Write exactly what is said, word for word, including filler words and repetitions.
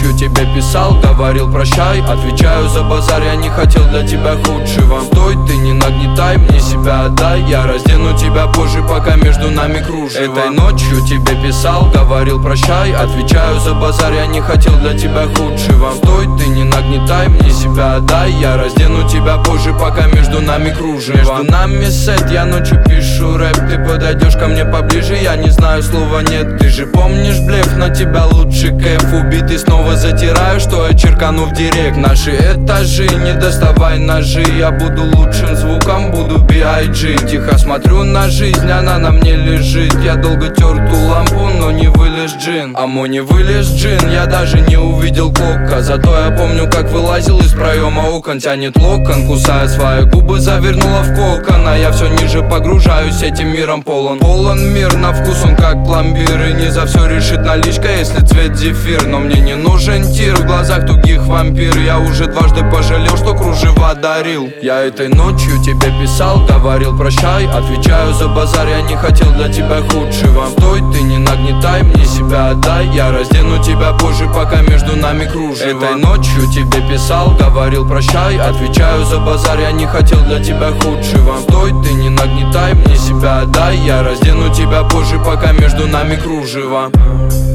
ночью тебе писал, говорил прощай. Отвечаю за базар, я не хотел для тебя худшего. Стой, ты не нагнетай, мне себя отдай. Я раздену тебя позже, пока между нами кружево. Этой ночью тебе писал, говорил прощай. Отвечаю за базар, я не хотел для тебя худшего. Стой, ты не нагнетай, мне себя отдай. Я раздену тебя позже, пока между нами кружево. Между нами сет, я ночью пишу рэп. Ты подойдешь ко мне поближе, я не знаю слова нет. Ты же помнишь блеф, на тебя лучше кэф. Убитый снова затираю, что я черкану в директ. Наши этажи, не доставай ножи. Я буду лучшим звуком, буду би ай джи. Тихо смотрю на жизнь, она на мне лежит. Я долго тер ту лампу, но не вылез джин. А мой не вылез джин, я даже не увидел клока. Зато я помню, как вылазил из проема окон. Тянет локон, кусая свои губы, завернула в кокон. А я все ниже погружаюсь, этим миром полон. Полон мир, на вкус он как пломбир. И не за все решит наличка, если цвет зефир. Но мне не нужен тир, в глазах тугих вампир. Я уже дважды пожалел, что кружева дарил. Я этой ночью тебе писал, говорил прощай. Отвечаю за базар, я не хотел для тебя худшего. Стой, ты не нагнетай, мне себя отдай. Я раздену тебя позже, пока между нами кружево. Этой ночью тебе писал, говорил прощай. Отвечаю за базар, я не хотел для тебя худшего. Стой, ты не нагнетай, мне себя отдай. Я раздену тебя позже, пока между нами кружево.